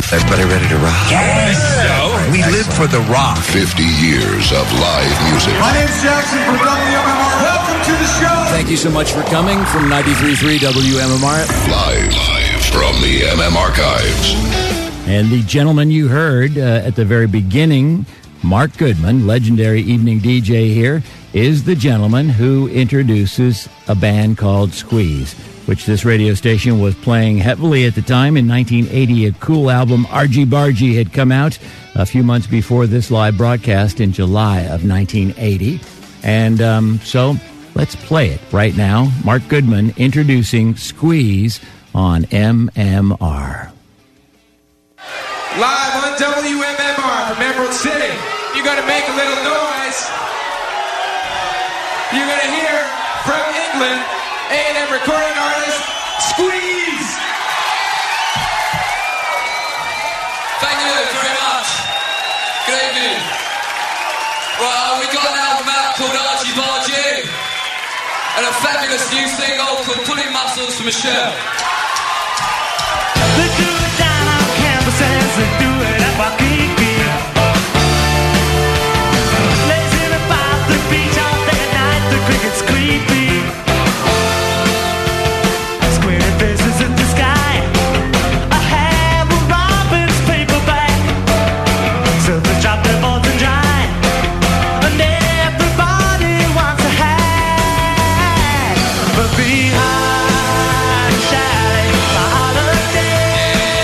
Everybody ready to rock? Yes! We live for the rock. 50 years of live music. My name's Jackson from WMMR. Welcome to the show. Thank you so much for coming from 93.3 WMMR. Live from the MM Archives. And the gentleman you heard at the very beginning, Mark Goodman, legendary evening DJ here, is the gentleman who introduces a band called Squeeze, which this radio station was playing heavily at the time. In 1980, a cool album, Argy Bargy, had come out a few months before this live broadcast in July of 1980. And so let's play it right now. Mark Goodman introducing Squeeze on MMR. Live on WMMR from Emerald City. You're going to make a little noise. You're going to hear from England, A&M recording artist, Squeeze. Thank you very much. Good evening. Well, we got an album out called Argy Bargy and a fabulous new single called Pulling Muscles for Michelle. They do it down on campuses, they do it at Waikiki. Lazing about the beach all day and night, the cricket's creepy. Square faces in the sky, a ham of robin's paperback. So they drop their boards and dry, and everybody wants a hat. But behind shining holiday,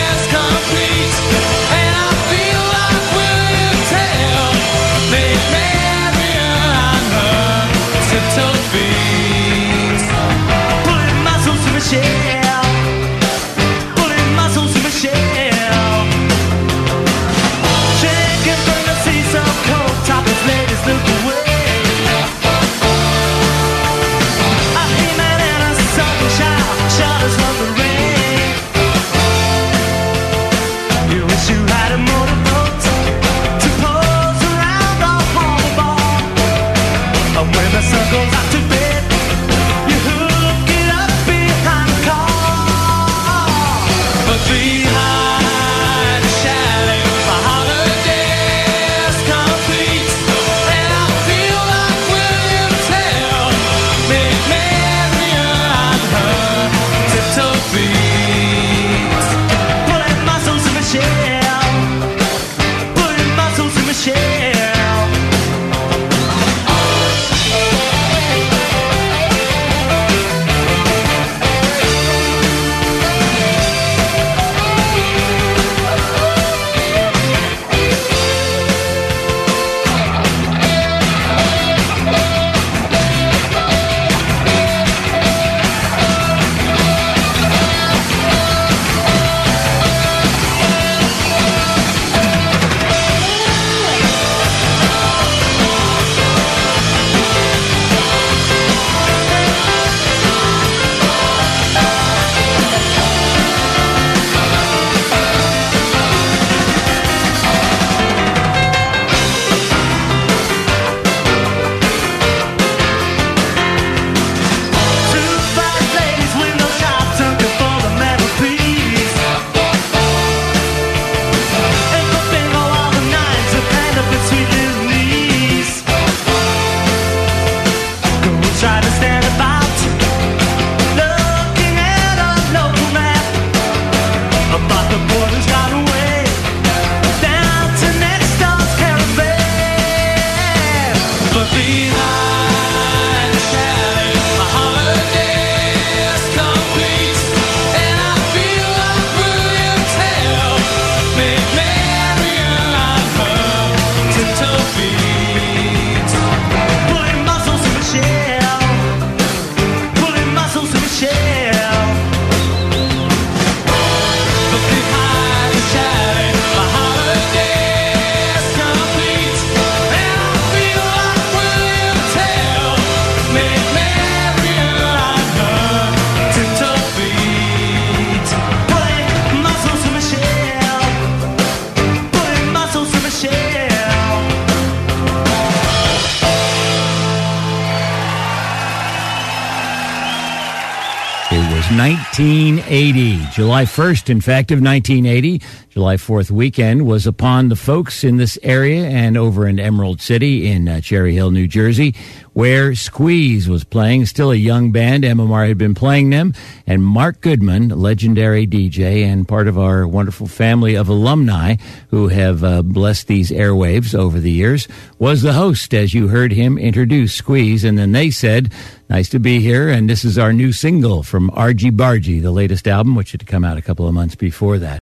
1980. July 1st, in fact, of 1980. July 4th weekend was upon the folks in this area and over in Emerald City in Cherry Hill, New Jersey, where Squeeze was playing. Still a young band. MMR had been playing them. And Mark Goodman, legendary DJ and part of our wonderful family of alumni who have blessed these airwaves over the years, was the host as you heard him introduce Squeeze. And then they said, nice to be here. And this is our new single from Argy Bargy, the latest album, which had come out a couple of months before that.